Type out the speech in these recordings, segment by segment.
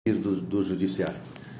do Judiciário.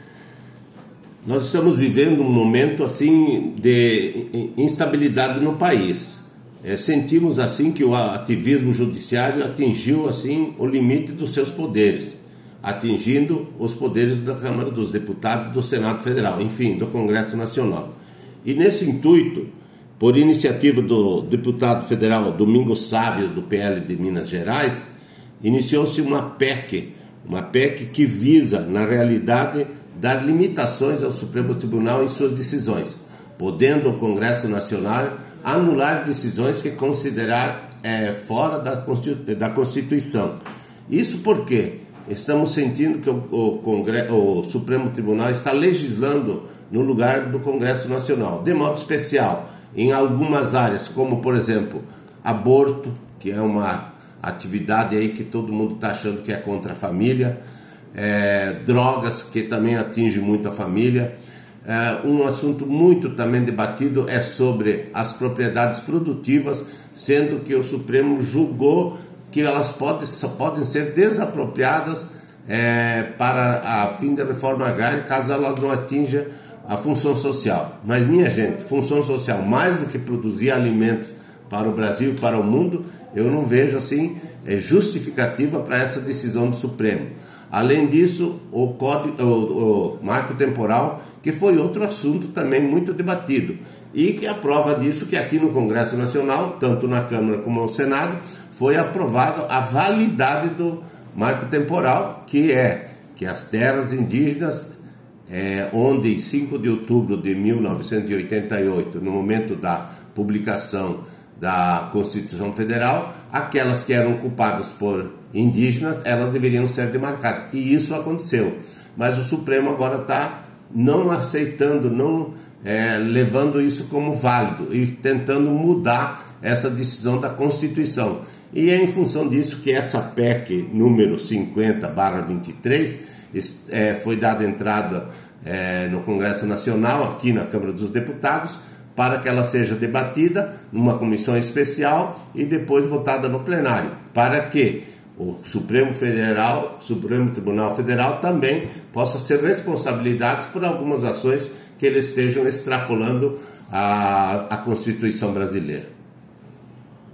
Nós estamos vivendo um momento assim de instabilidade no país. Sentimos assim que o ativismo judiciário atingiu assim o limite dos seus poderes, atingindo os poderes da Câmara dos Deputados, do Senado Federal, enfim, do Congresso Nacional. E nesse intuito, por iniciativa do deputado federal Domingos Savio, do PL de Minas Gerais, iniciou-se uma PEC que visa, na realidade, dar limitações ao Supremo Tribunal em suas decisões, podendo o Congresso Nacional anular decisões que considerar fora da Constituição. Isso porque estamos sentindo que o Supremo Tribunal está legislando no lugar do Congresso Nacional, de modo especial em algumas áreas, como, por exemplo, aborto, que é uma atividade aí que todo mundo está achando que é contra a família, drogas, que também atinge muito a família. Um assunto muito também debatido é sobre as propriedades produtivas, sendo que o Supremo julgou que elas podem ser desapropriadas para a fim da reforma agrária, caso elas não atinjam a função social. Mas, minha gente, função social, mais do que produzir alimentos para o Brasil e para o mundo, eu não vejo assim justificativa para essa decisão do Supremo. Além disso, o marco temporal, que foi outro assunto também muito debatido, e que a prova disso que aqui no Congresso Nacional, tanto na Câmara como no Senado, foi aprovado a validade do marco temporal, que as terras indígenas, onde em 5 de outubro de 1988, no momento da publicação da Constituição Federal, aquelas que eram ocupadas por indígenas, elas deveriam ser demarcadas. E isso aconteceu. Mas o Supremo agora está não aceitando, não levando isso como válido e tentando mudar essa decisão da Constituição. E é em função disso que essa PEC número 50/23 foi dada entrada no Congresso Nacional, aqui na Câmara dos Deputados, para que ela seja debatida numa comissão especial e depois votada no plenário, para que o Supremo Tribunal Federal também possa ser responsabilizado por algumas ações que eles estejam extrapolando a Constituição brasileira.